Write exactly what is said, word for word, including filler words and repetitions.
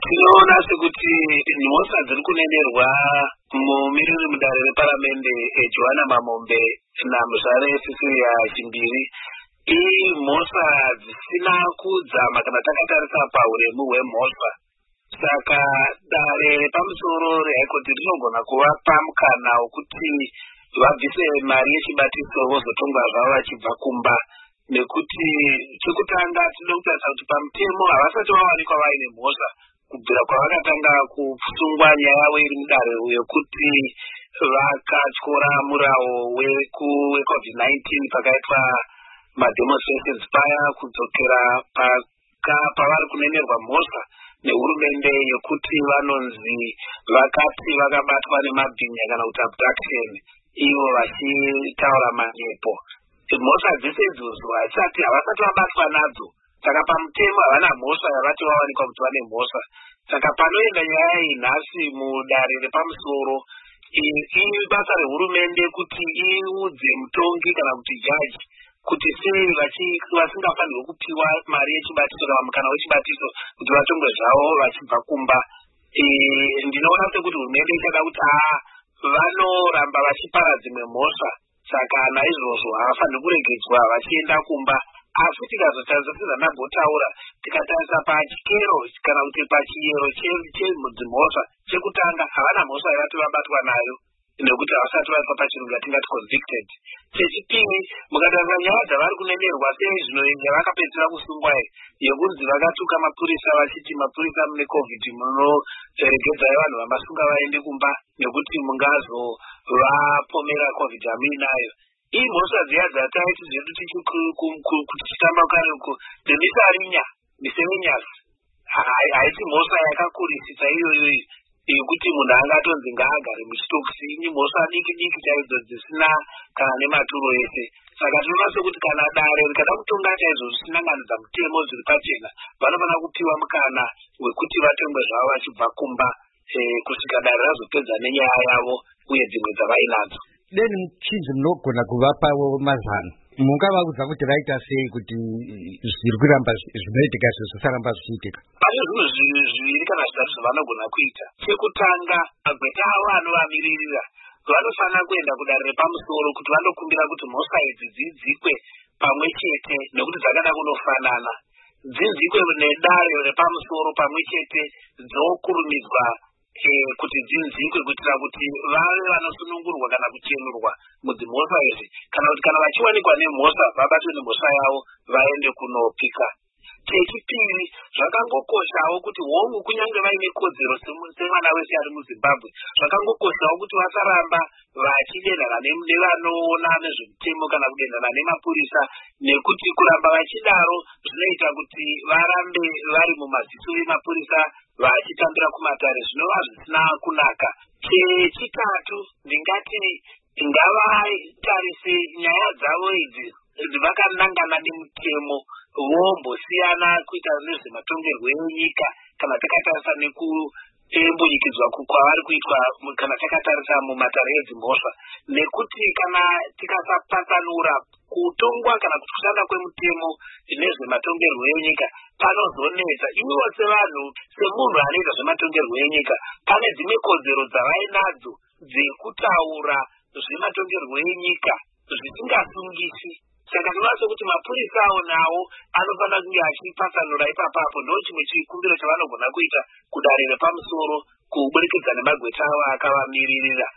tinoona sekuti nhosva dziri kunenerwa mumiriri mudare reparamende ejohana mamombe namuzvare cecilia chimbiri imhosva dzisina kudzama kana takatarisa pauremu hwemhosva. Saka dare repamusoro rehaikoti rinogona kuvapa mukana wekuti vabvise mari yechibatiso vozotongwa zvavo vachibva kumba, nekuti chekutanga tinoda kutarisa kuti pamutemo havasati vawanikwa vaine mhosva kubvira kwavakatanga kusungwa nyaya yavo iri mudare yekuti vakatyora murawo wecovid nineteen pakaitwa mademonstrations paya kudzokera pavari kunenerwa mhosva nehurumende yekuti vanonzi vakati vakabatwa nemabhinya kana kuti abduction ivo vachitaura manyepo. Mhosva dzese idzodzo haisati havasati vabatwa nadzo, saka pamutemo havana mhosva yavati vawanikwa kuti vane mhosva. Saka panoenda nyaya iyi nhasi mudare repamusoro, ibasa rehurumende kuti iudze mutongi kana kuti jaji kuti sei vasingafanirwi kupiwa mari yechibatiso kana mukana wechibatiso kuti vatongwe zvavo vachibva kumba. Ndinoona sekuti hurumende ichada kuti aa vanoramba vachipara dzimwe mhosva, saka naizvozvo havafaniri kuregedzwa vachienda kumba. Asi tikazotarisa sezvandambotaura, tikatarisa pachikero kana kuti pachiyero chedzimhosva, chekutanga havana mhosva yavati vabatwa nayo nekuti havasati vaiswa pachirungu yatingati convicted. Chechipiri, mukatarisa nyaya dzavari kunenerwa sezvino yavakapedzera kusungwa yekunzi vakatuka mapurisa vachiti mapurisa mune covid munoregedzai vanhu vamasunga vaende kumba nekuti mungazovapomera covid hamuinayo. Iyi mhosva dziya dzataiti zvedu tichitamba karuku demisarinya miscellaneous haisi mhosva yakakurisisa iyoyo yekuti munhu angatonzi ngaagare muchitokisi. Ini mhosva diki diki chaidzo dzisina kana nematuro ese. Saka tinoona sekuti kana dare rikada kutonga chaizvo zvisinanganidza mutemo zviri pachena, vanofanira kupiwa mukana wekuti vatongwe zvavo vachibva kumba kusvika dare razopedza nenyaya yavo uye dzimwe dzavainadzo. Deni chinzi munogona kuvapawo mazano, mungavaudza kuti vaita sei kuti zviri kuramba zvinoitika zvisaramba zvichiitika? Pane zvinhu zviviri kana zvitatu zvavanogona kuita. Chekutanga, magweta avo anovamiririra vanofanira kuenda kudare repamusoro kuti vanokumbira kuti mhosva idzi dzidzikwe pamwe chete, nekuti dzakada kunofanana. Dzidzikwe nedare repamusoro pamwe chete, dzokurumidzwa kuti dzinzikwe kuitira kuti vave vanosunungurwa kana kuchenurwa mudzimhosva idzi, kana kuti kana vachiwanikwa nemhosva vabatwe nemhosva yavo vaende kunopika. Chechipiri, zvakangokoshawo kuti hongu kunyange vaine kodzero semwana wese ari muZimbabwe, zvakangokoshawo kuti vasaramba vachidenhana nevanoona nezvemutemo kana kudenhana nemapurisa, nekuti kuramba vachidaro zvinoita kuti varambe vari mumaziso emapurisa vachitambira kumatare, zvinova zvisina kunaka. Chechitatu, ndingati ngavatarise nyaya dzavo idzi vakanangana nemutemo, vombosiyana kuita nezvematongerwo enyika kana takatarisa nekuyembuyikidzwa kwavari kuitwa kana takatarisa mumatare edzimhosva, nekuti kana tikasapatsanura kutongwa kana kuti kushanda kwemutemo nezvematongerwo enyika panozonetsa. Ivo sevanhu, semunhu anoita zvematongerwo enyika, pane dzimwe kodzero dzavainadzo dzekutaura zvematongerwo enyika zvisingasungisi. Saka tinoona sekuti mapurisa awo nawo anofanira kunge achipatsanura ipapapo. Ndo chimwe chikumbiro chavanogona kuita kudare repamusoro kubudikidza nemagweta avo akavamiririra.